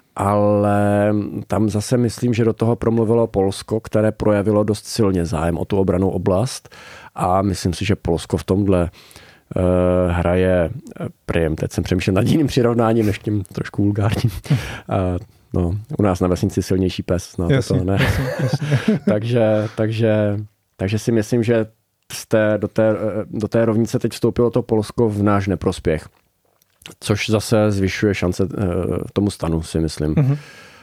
Ale tam zase myslím, že do toho promluvilo Polsko, které projevilo dost silně zájem o tu obrannou oblast. A myslím si, že Polsko v tomhle uh, hraje prim. Teď jsem přemýšlel nad jiným přirovnáním, než tím trošku vulgárním. Uh, no, u nás na vesnici silnější pes. No, jasně, to ne. Jasně, jasně. takže, takže Takže si myslím, že z té, do, té, do té rovnice teď vstoupilo to Polsko v náš neprospěch. což zase zvyšuje šance tomu stanu, si myslím. Mm-hmm.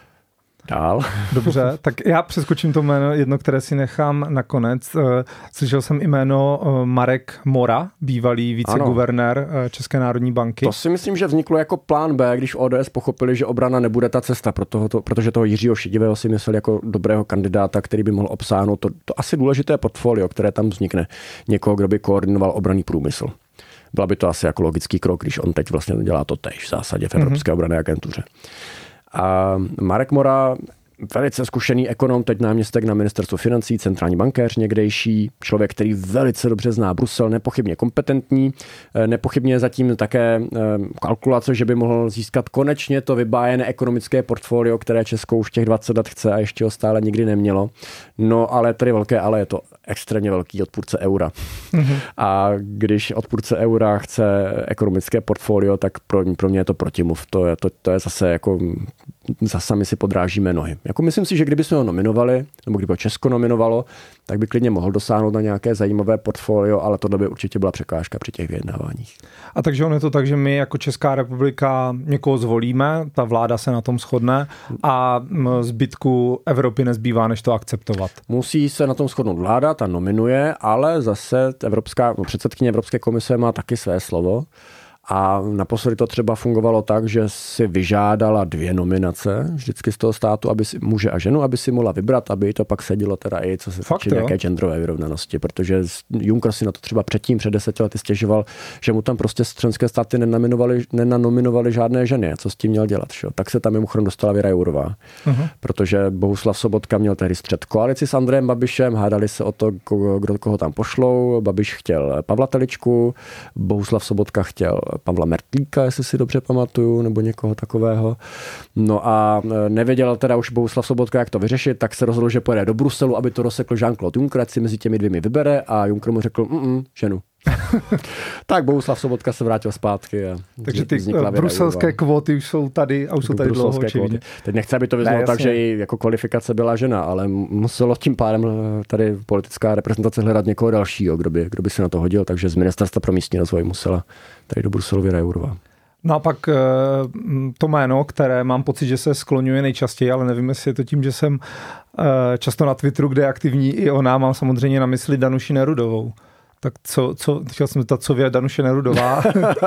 Dál. Dobře, tak já přeskočím to jméno jedno, které si nechám nakonec. Slyšel jsem i jméno Marek Mora, bývalý viceguvernér České národní banky. To si myslím, že vzniklo jako plán B, když O D S pochopili, že obrana nebude ta cesta, proto, protože toho Jiřího Šedivého si mysleli jako dobrého kandidáta, který by mohl obsáhnout to, to asi důležité portfolio, které tam vznikne. Někoho, kdo by koordinoval obranný průmysl. Byla by to asi jako logický krok, když on teď vlastně dělá to též v zásadě v Evropské mm-hmm. obranné agentuře. A Marek Mora, velice zkušený ekonom, teď náměstek na ministerstvu financí, centrální bankéř někdejší, člověk, který velice dobře zná Brusel, nepochybně kompetentní, nepochybně zatím také kalkulace, že by mohl získat konečně to vybájené ekonomické portfolio, které Česko už těch dvacet let chce a ještě ho stále nikdy nemělo. No ale tady velké, ale je to extrémně velký odpůrce eura. Mm-hmm. A když odpůrce eura chce ekonomické portfolio, tak pro, pro mě je to protimluv. To je, to, to je zase jako zase my si podrážíme nohy. Jako myslím si, že kdyby jsme ho nominovali, nebo kdyby ho Česko nominovalo, tak by klidně mohl dosáhnout na nějaké zajímavé portfolio, ale tohle by určitě byla překážka při těch vyjednáváních. A takže on je to tak, že my jako Česká republika někoho zvolíme, ta vláda se na tom shodne a zbytku Evropy nezbývá, než to akceptovat. Musí se na tom shodnout vláda, ta nominuje, ale zase Evropská, předsedkyně Evropské komise má taky své slovo. A naposledy to třeba fungovalo tak, že si vyžádala dvě nominace vždycky z toho státu, aby si, muže a ženu, aby si mohla vybrat, aby to pak sedělo teda i co se týče nějaké genderové vyrovnanosti, protože Juncker si na to třeba předtím, před deseti lety stěžoval, že mu tam prostě členské státy nenominovali, nenanominovali žádné ženy. Co s tím měl dělat? Šo? Tak se tam mimochodem dostala Věra Jourová, uh-huh. protože Bohuslav Sobotka měl tehdy střet koalici s Andrejem Babišem, hádali se o to, kdo koho tam pošlou. Babiš chtěl Pavla Teličku, Bohuslav Sobotka chtěl Pavla Mertlíka, jestli si dobře pamatuju, nebo někoho takového. No a nevěděl teda už Bohuslav Sobotka, jak to vyřešit, tak se rozhodl, že pojede do Bruselu, aby to rozsekl Jean-Claude Juncker, si mezi těmi dvěmi vybere a Juncker mu řekl, mm, ženu. Tak Bohuslav Sobotka se vrátil zpátky. A takže ty bruselské kvóty už jsou tady a už jsou tady dlouho očividně. Teď nechci, aby to vyznělo tak, že její jako kvalifikace byla žena, ale muselo tím pádem tady politická reprezentace hledat někoho dalšího, kdo by, kdo by se na to hodil, takže z Ministerstva pro místní rozvoj musela tady do Bruselu Věra Jourová. No a pak to jméno, které mám pocit, že se skloňuje nejčastěji, ale nevím, jestli je to tím, že jsem často na Twitteru, kde je aktivní i ona, mám samozřejmě na mysli Danuši Nerudovou. Tak co, co, chtěl jsem zeptat, co vě Danuše Nerudová?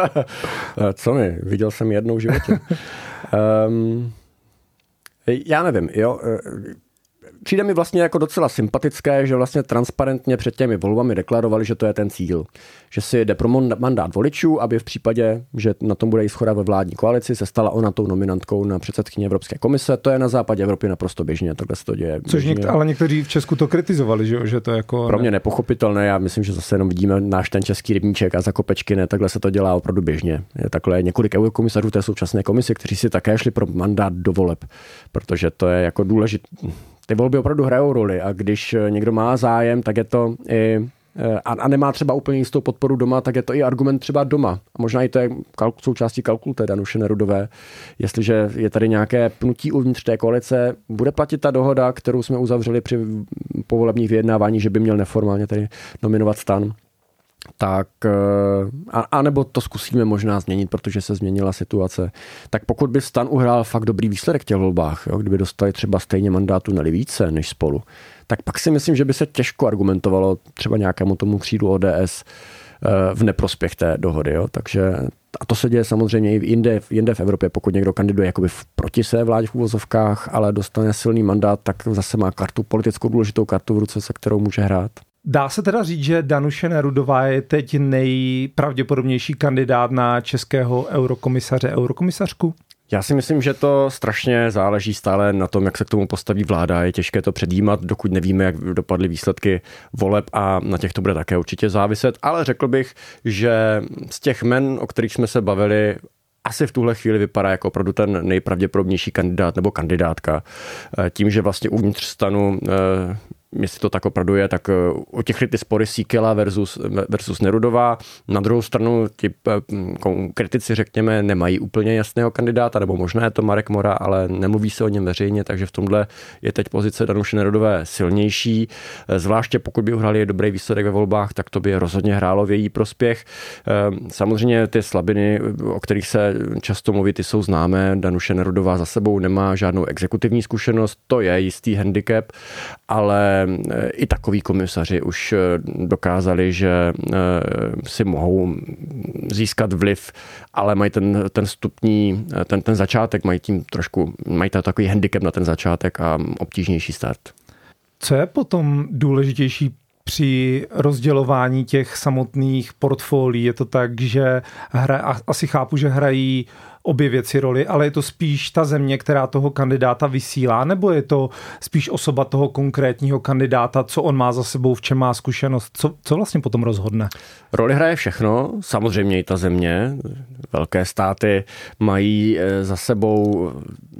Co mi? Viděl jsem jednou v životě. um, já nevím, jo. Přijde mi vlastně jako docela sympatické, že vlastně transparentně před těmi volbami deklarovali, že to je ten cíl. Že si jde pro mandát voličů, aby v případě, že na tom bude i shoda ve vládní koalici, se stala ona tou nominantkou na předsedkyni Evropské komise. To je na západě Evropy naprosto běžně, takhle se to děje. Což něk- ale někteří v Česku to kritizovali, že, že to jako... Pro mě nepochopitelné, já myslím, že zase jenom vidíme náš ten český rybníček a zakopečky, ne, takhle se to dělá opravdu běžně. Je takhle několik eurokomisařů té současné komisi, kteří si také šli pro mandát do voleb, protože to je jako důležité. Ty volby opravdu hrajou roli a když někdo má zájem, tak je to i, a nemá třeba úplně jistou podporu doma, tak je to i argument třeba doma. A možná i to je součástí kalkulu té Danuše Nerudové. Jestliže je tady nějaké pnutí uvnitř té koalice, bude platit ta dohoda, kterou jsme uzavřeli při povolebních vyjednávání, že by měl neformálně tady nominovat STAN. Tak, a, a nebo to zkusíme možná změnit, protože se změnila situace. Tak pokud by STAN uhrál fakt dobrý výsledek v těch volbách, jo, kdyby dostali třeba stejně mandátu neli více než Spolu, tak pak si myslím, že by se těžko argumentovalo třeba nějakému tomu křídlu O D S v neprospěch té dohody. Jo. Takže, a to se děje samozřejmě i jinde, jinde v Evropě, pokud někdo kandiduje jakoby proti své vládě v uvozovkách, ale dostane silný mandát, tak zase má kartu, politickou důležitou kartu v ruce, se kterou může hrát. Dá se teda říct, že Danuše Nerudová je teď nejpravděpodobnější kandidát na českého eurokomisaře, eurokomisařku? Já si myslím, že to strašně záleží stále na tom, jak se k tomu postaví vláda. Je těžké to předjímat, dokud nevíme, jak dopadly výsledky voleb a na těch to bude také určitě záviset. Ale řekl bych, že z těch men, o kterých jsme se bavili, asi v tuhle chvíli vypadá jako opravdu ten nejpravděpodobnější kandidát nebo kandidátka. Tím, že vlastně uvnitř STANu jestli to tak opravdu je, tak otěchly ty spory Síkela versus, versus Nerudová. Na druhou stranu ti kritici, řekněme, nemají úplně jasného kandidáta, nebo možná je to Marek Mora, ale nemluví se o něm veřejně, takže v tomhle je teď pozice Danuše Nerudové silnější. Zvláště pokud by uhrali dobrý výsledek ve volbách, tak to by rozhodně hrálo v její prospěch. Samozřejmě ty slabiny, o kterých se často mluví, ty jsou známé. Danuše Nerudová za sebou nemá žádnou exekutivní zkušenost, to je jistý handicap, ale i takoví komisaři už dokázali, že si mohou získat vliv, ale mají ten, ten vstupní, ten, ten začátek, mají tím trošku, mají takový handicap na ten začátek a obtížnější start. Co je potom důležitější při rozdělování těch samotných portfolií? Je to tak, že hra, asi chápu, že hrají obě věci roli, ale je to spíš ta země, která toho kandidáta vysílá, nebo je to spíš osoba toho konkrétního kandidáta, co on má za sebou, v čem má zkušenost, co, co vlastně potom rozhodne? Roli hraje všechno, samozřejmě i ta země. Velké státy mají za sebou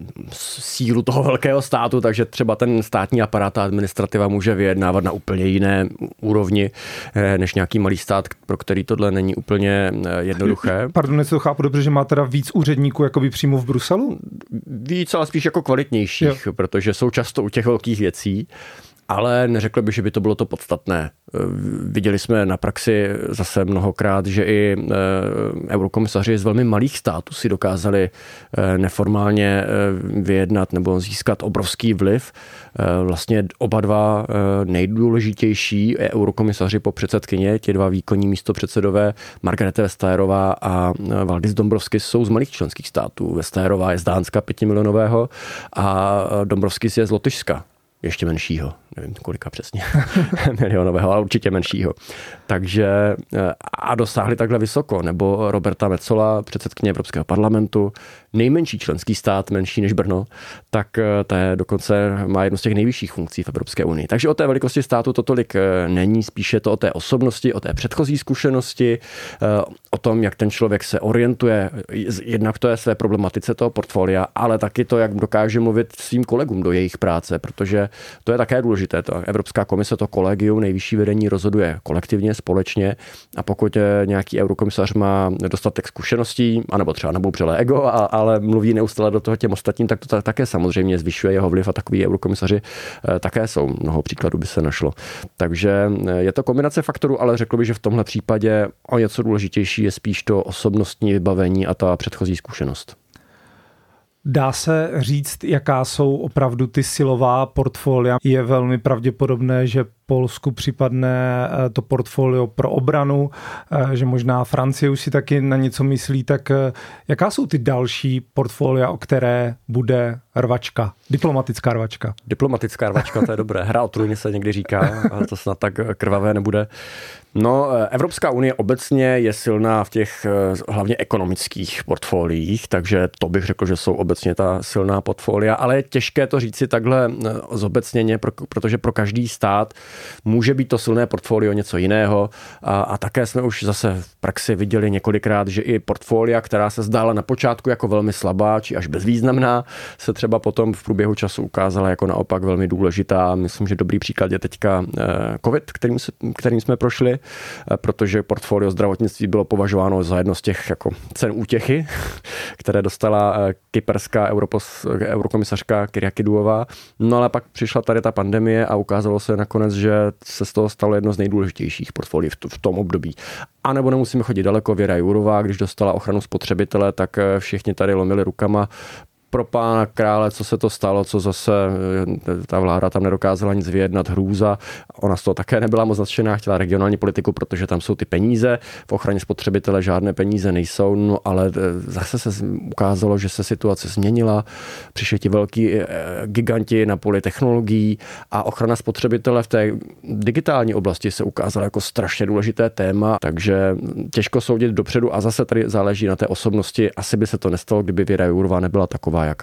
sílu toho velkého státu, takže třeba ten státní aparát a administrativa může vyjednávat na úplně jiné úrovni, než nějaký malý stát, pro který tohle není úplně jednoduché. Pardon, jestli to chápu dobře, že má teda víc úředníků jakoby přímo v Bruselu? Víc, ale spíš jako kvalitnějších, jo. Protože jsou často u těch velkých věcí. Ale neřekl bych, že by to bylo to podstatné. Viděli jsme na praxi zase mnohokrát, že i eurokomisaři z velmi malých států si dokázali neformálně vyjednat nebo získat obrovský vliv. Vlastně oba dva nejdůležitější eurokomisaři po předsedkyně, ti dva výkonní místopředsedové, Margrethe Vestagerová a Valdis Dombrovskis, jsou z malých členských států. Vestagerová je z Dánska pětimilionového a Dombrovskis je z Lotyšska. Ještě menšího, nevím kolika přesně, milionového, ale určitě menšího. Takže a dosáhli takhle vysoko. Nebo Roberta Metsola, předsedkyně Evropského parlamentu, nejmenší členský stát, menší než Brno, tak ta je dokonce má jednu z těch nejvyšších funkcí v Evropské unii. Takže o té velikosti státu to tolik není, spíše to o té osobnosti, o té předchozí zkušenosti, o tom, jak ten člověk se orientuje, jednak to je své problematice toho portfolia, ale taky to, jak dokáže mluvit svým kolegům do jejich práce, protože to je také důležité. To Evropská komise, to kolegium, nejvyšší vedení rozhoduje kolektivně, společně, a pokud nějaký eurokomisař má dostatek zkušeností, anebo třeba neboubřelé ego, a, ale mluví neustále do toho těm ostatním, tak to také samozřejmě zvyšuje jeho vliv a takový eurokomisaři také jsou. Mnoho příkladů by se našlo. Takže je to kombinace faktorů, ale řekl bych, že v tomhle případě o něco důležitější je spíš to osobnostní vybavení a ta předchozí zkušenost. Dá se říct, jaká jsou opravdu ty silová portfolia? Je velmi pravděpodobné, že Polsku připadne to portfolio pro obranu, že možná Francie už si taky na něco myslí, tak jaká jsou ty další portfolia, o které bude rvačka? Diplomatická rvačka. Diplomatická rvačka, to je dobré. Hra o trůny se někdy říká, ale to snad tak krvavé nebude. No, Evropská unie obecně je silná v těch hlavně ekonomických portfoliích, takže to bych řekl, že jsou obecně ta silná portfolia, ale je těžké to říci takhle zobecněně, protože pro každý stát může být to silné portfolio něco jiného a, a také jsme už zase v praxi viděli několikrát, že i portfolia, která se zdála na počátku jako velmi slabá či až bezvýznamná, se třeba potom v průběhu času ukázala jako naopak velmi důležitá. Myslím, že dobrý příklad je teďka COVID, kterým, kterým jsme prošli, protože portfolio zdravotnictví bylo považováno za jedno z těch jako cen útěchy, které dostala kyperská europos, eurokomisařka Kyriakiduová. No ale pak přišla tady ta pandemie a ukázalo se nakonec, že se z toho stalo jedno z nejdůležitějších portfolií v tom období. A nebo nemusíme chodit daleko, Věra Jourová, když dostala ochranu spotřebitele, tak všichni tady lomili rukama. Pro pána krále, co se to stalo, co zase ta vláda tam nedokázala nic vyjednat, hrůza. Ona z toho také nebyla moc nadšená, chtěla regionální politiku, protože tam jsou ty peníze. V ochraně spotřebitele žádné peníze nejsou, no ale zase se ukázalo, že se situace změnila. Přišli ti velký giganti na poli technologií a ochrana spotřebitele v té digitální oblasti se ukázala jako strašně důležité téma, takže těžko soudit dopředu a zase tady záleží na té osobnosti. Asi by se to nestalo, kdyby Věra Jourová nebyla taková, jaká je.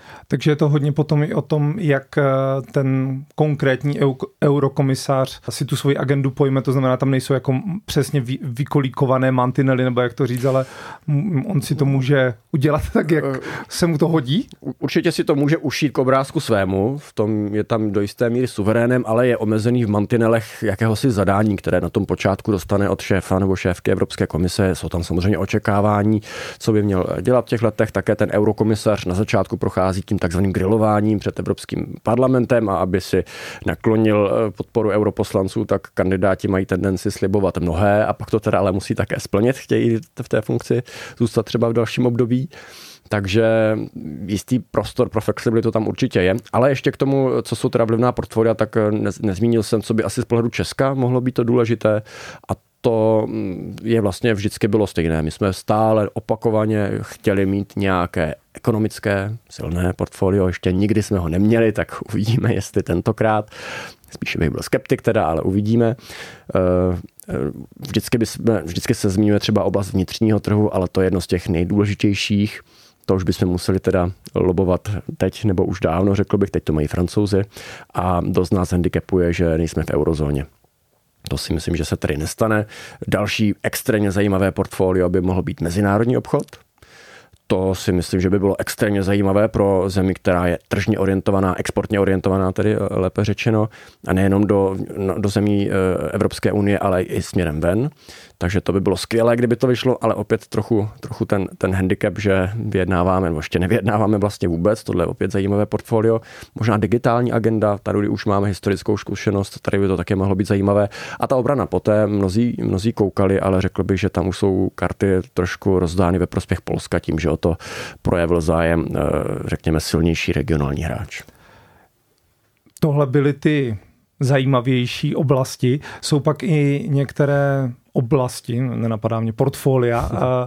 Takže je to hodně potom i o tom, jak ten konkrétní eurokomisař si tu svoji agendu pojme, to znamená, tam nejsou jako přesně vykolíkované mantinely, nebo jak to říct, ale on si to může udělat tak, jak se mu to hodí? Určitě si to může ušít k obrázku svému, v tom je tam do jisté míry suverénem, ale je omezený v mantinelech jakéhosi zadání, které na tom počátku dostane od šéfa nebo šéfky Evropské komise. Jsou tam samozřejmě očekávání, co by měl dělat v těch letech. Také ten eurokomisař na začátku prochází tím takzvaným grilováním před Evropským parlamentem a aby si naklonil podporu europoslanců, tak kandidáti mají tendenci slibovat mnohé a pak to teda ale musí také splnit, chtějí v té funkci zůstat třeba v dalším období. Takže jistý prostor pro flexibilitu tam určitě je. Ale ještě k tomu, co jsou teda vlivná portfolia, tak nezmínil jsem, co by asi z pohledu Česka mohlo být to důležité. A to je vlastně vždycky bylo stejné. My jsme stále opakovaně chtěli mít nějaké ekonomické silné portfolio. Ještě nikdy jsme ho neměli, tak uvidíme, jestli tentokrát. Spíše bych byl skeptik teda, ale uvidíme. Vždycky, bychom, vždycky se zmiňuje třeba oblast vnitřního trhu, ale to je jedno z těch nejdůležitějších. To už bychom museli teda lobovat teď nebo už dávno, řekl bych, teď to mají Francouzi a dost nás handicapuje, že nejsme v eurozóně. To si myslím, že se tady nestane. Další extrémně zajímavé portfolio by mohl být mezinárodní obchod. To si myslím, že by bylo extrémně zajímavé pro zemi, která je tržně orientovaná, exportně orientovaná, tedy lépe řečeno, a nejenom do, no, do zemí Evropské unie, ale i směrem ven. Takže to by bylo skvělé, kdyby to vyšlo, ale opět trochu, trochu ten, ten handicap, že vyjednáváme, nebo ještě nevyjednáváme vlastně vůbec, tohle je opět zajímavé portfolio. Možná digitální agenda, tady už máme historickou zkušenost, tady by to také mohlo být zajímavé. A ta obrana poté, mnozí, mnozí koukali, ale řekl bych, že tam už jsou karty trošku rozdány ve prospěch Polska tím, že o to projevil zájem, řekněme, silnější regionální hráč. Tohle byly ty zajímavější oblasti. Jsou pak i některé oblasti, nenapadá mě, portfolia,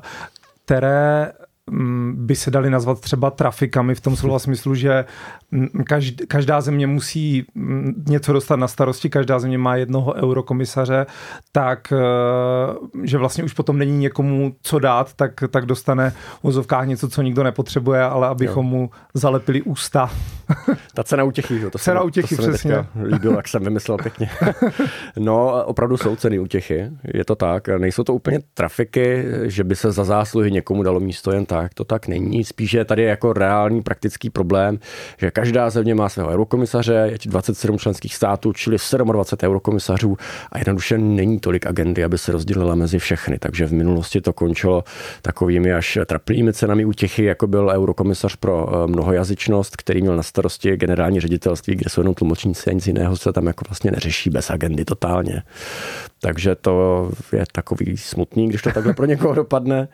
které by se daly nazvat třeba trafikami v tom slova smyslu, že každá země musí něco dostat na starosti, každá země má jednoho eurokomisaře, tak že vlastně už potom není někomu co dát, tak, tak dostane v ozovkách něco, co nikdo nepotřebuje, ale abychom jo. mu zalepili ústa. Ta cena útěchy, že? To cena se, útěchy, to se přesně. líbil, jak jsem vymyslel pěkně. No, opravdu jsou ceny útěchy, je to tak. Nejsou to úplně trafiky, že by se za zásluhy někomu dalo místo jen tak. To tak není. Spíše tady je jako reálný praktický problém, že každá země má svého eurokomisaře, je dvacet sedm členských států, čili dvacet sedm eurokomisařů a jednoduše není tolik agendy, aby se rozdělila mezi všechny. Takže v minulosti to končilo takovými až trapnými cenami útěchy, jako byl eurokomisař pro mnohojazyčnost, který měl na starosti generální ředitelství, kde jsou jenom tlumočníci a nic jiného se tam jako vlastně neřeší bez agendy totálně. Takže to je takový smutný, když to takhle pro někoho dopadne.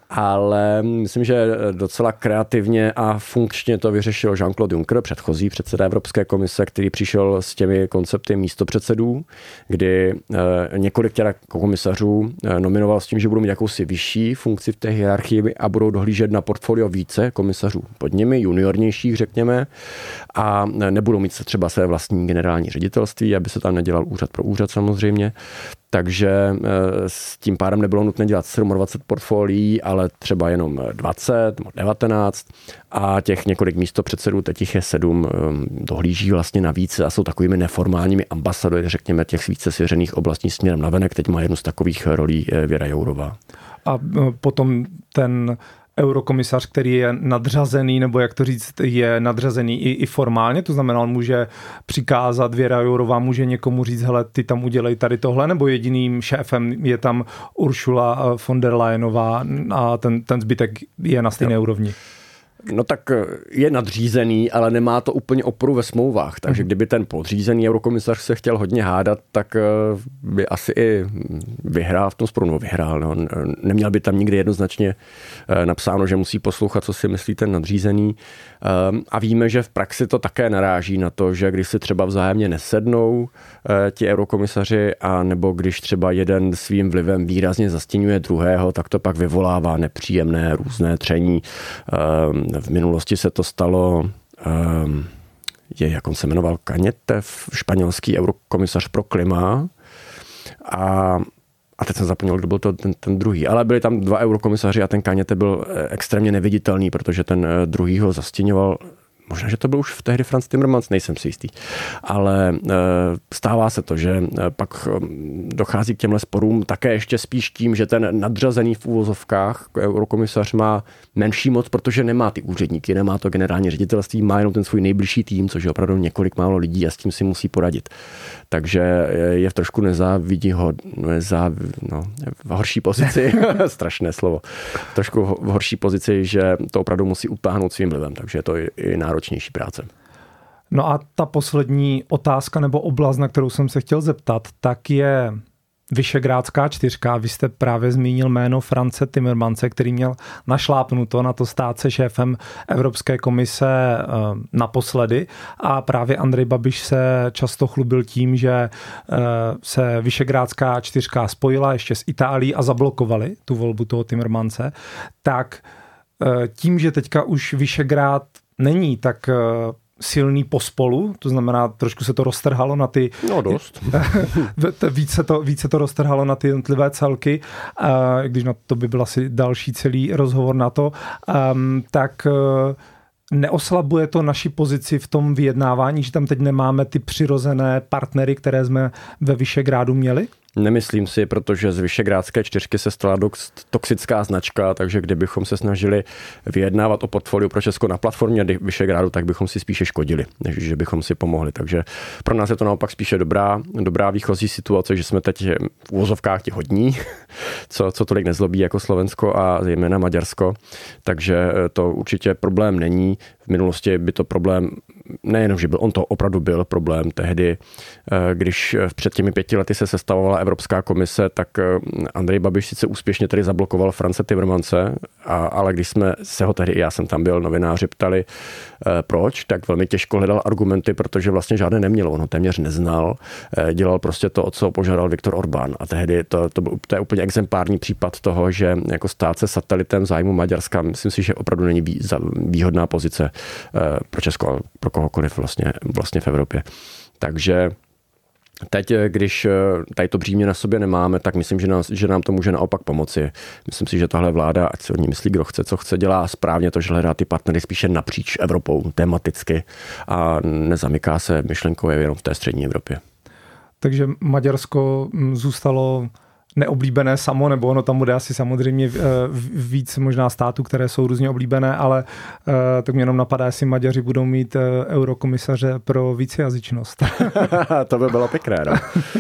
Ale myslím, že docela kreativně a funkčně to vyřešil Jean-Claude Juncker, předchozí předseda Evropské komise, který přišel s těmi koncepty místopředsedů, kdy několik těra komisařů nominoval s tím, že budou mít jakousi vyšší funkci v té hierarchii a budou dohlížet na portfolio více komisařů pod nimi, juniornějších, řekněme, a nebudou mít se třeba své vlastní generální ředitelství, aby se tam nedělal úřad pro úřad samozřejmě. Takže s tím pádem nebylo nutné dělat dvacet sedm portfolií, ale třeba jenom dvacet, devatenáct a těch několik místopředsedů, teď jich je sedm, dohlíží vlastně na více a jsou takovými neformálními ambasadory, řekněme, těch více svěřených oblastí směrem navenek. Teď má jednu z takových rolí Věra Jourová. A potom ten eurokomisař, který je nadřazený, nebo jak to říct, je nadřazený i, i formálně, to znamená, on může přikázat, Věra Jourová může někomu říct, hele, ty tam udělej tady tohle, nebo jediným šéfem je tam Ursula von der Leyenová a ten, ten zbytek je na stejné jo. úrovni. No tak je nadřízený, ale nemá to úplně oporu ve smlouvách, takže kdyby ten podřízený eurokomisař se chtěl hodně hádat, tak by asi i vyhrál v tom sporu, no vyhrál, no. Neměl by tam nikdy jednoznačně napsáno, že musí poslouchat, co si myslí ten nadřízený. A víme, že v praxi to také naráží na to, že když si třeba vzájemně nesednou ti eurokomisaři, a nebo když třeba jeden svým vlivem výrazně zastěňuje druhého, tak to pak vyvolává nepříjemné různé tření. V minulosti se to stalo, je, jak on se jmenoval, Cañete, španělský eurokomisař pro klima. A, a teď jsem zapomněl, kdo byl to ten, ten druhý. Ale byli tam dva eurokomisaři a ten Cañete byl extrémně neviditelný, protože ten druhý ho zastěňoval. možná, že to byl už v tehdy Franz Timmermans, nejsem si jistý, ale stává se to, že pak dochází k těmhle sporům také ještě spíš tím, že ten nadřazený v úvozovkách eurokomisař má menší moc, protože nemá ty úředníky, nemá to generální ředitelství, má jenom ten svůj nejbližší tým, což je opravdu několik málo lidí a s tím si musí poradit. Takže je v trošku nezávidí ho, nezáv, no, v horší pozici, strašné slovo, trošku v horší pozici, že to opravdu musí utáhnout svým vlivem, takže je to i, i náročnější práce. No a ta poslední otázka nebo oblast, na kterou jsem se chtěl zeptat, tak je Visegrádská čtyřka. Vy jste právě zmínil jméno France Timmermanse, který měl našlápnuto na to stát se šéfem Evropské komise naposledy a právě Andrej Babiš se často chlubil tím, že se Visegrádská čtyřka spojila ještě s Itálií a zablokovali tu volbu toho Timmermanse. Tak tím, že teďka už Visegrád není tak silný pospolu, to znamená, trošku se to roztrhalo na ty... No dost. více, to, více to roztrhalo na ty jednotlivé celky, uh, když na to by byl asi další celý rozhovor na to, um, tak uh, neoslabuje to naši pozici v tom vyjednávání, že tam teď nemáme ty přirozené partnery, které jsme ve Visegrádu měli? Nemyslím si, protože z Visegrádské čtyřky se stala toxická značka, takže kdybychom se snažili vyjednávat o portfoliu pro Česko na platformě Visegrádu, tak bychom si spíše škodili, než že bychom si pomohli. Takže pro nás je to naopak spíše dobrá, dobrá výchozí situace, že jsme teď v úvozovkách ti hodní, co, co tolik nezlobí jako Slovensko a zejména Maďarsko. Takže to určitě problém není. V minulosti by to problém, nejenom, že byl, on to opravdu byl problém tehdy, když před těmi pěti lety se sestavovala Evropská komise, tak Andrej Babiš sice úspěšně tady zablokoval France Timmermanse, a, ale když jsme se ho tehdy, já jsem tam byl, novináři ptali, proč, tak velmi těžko hledal argumenty, protože vlastně žádné neměl, on ho téměř neznal, dělal prostě to, o co požádal Viktor Orbán. A tehdy to, to, to je úplně exemplární případ toho, že jako stát se satelitem zájmu Maďarska, myslím si, že opravdu není vý, výhodná pozice pro Česko a pro kohokoliv vlastně, vlastně v Evropě. Takže teď, když tady to břímě na sobě nemáme, tak myslím, že, nás, že nám to může naopak pomoci. Myslím si, že tahle vláda, ať si o ní myslí, kdo chce, co chce, dělá správně to, že hledá ty partnery spíše napříč Evropou, tematicky a nezamyká se myšlenkově jenom v té střední Evropě. Takže Maďarsko zůstalo neoblíbené samo, nebo ono tam bude asi samozřejmě víc možná států, které jsou různě oblíbené, ale tak mě jenom napadá, jestli Maďaři budou mít eurokomisaře pro vícejazyčnost. To by bylo pěkné, no.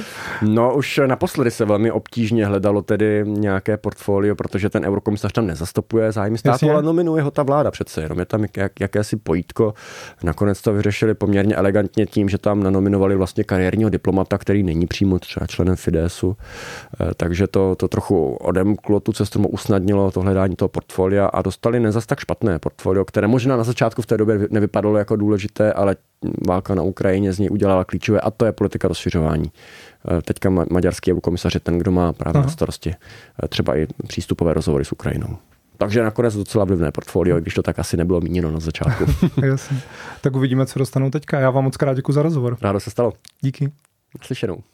No už naposledy se velmi obtížně hledalo tedy nějaké portfolio, protože ten eurokomisař tam nezastupuje zájmy státu, Jasně. ale nominuje ho ta vláda přece, jenom je tam jak, jakési pojítko. Nakonec to vyřešili poměrně elegantně tím, že tam nanominovali vlastně kariérního diplomata, který není přímo třeba členem Fidesu. Takže to, to trochu odemklo tu cestu, usnadnilo to hledání toho portfolia a dostali nezas tak špatné portfolio, které možná na začátku v té době nevypadalo jako důležité, ale válka na Ukrajině z něj udělala klíčové a to je politika rozšiřování. Teďka maďarský eurokomisař je ten, kdo má právě na starosti třeba i přístupové rozhovory s Ukrajinou. Takže nakonec docela vlivné portfolio, i když to tak asi nebylo míněno na začátku. Jasně. Tak uvidíme, co dostanou teďka. Já vám moc krát děkuji za rozhovor. Rádo se stalo. Díky. Slyšenou.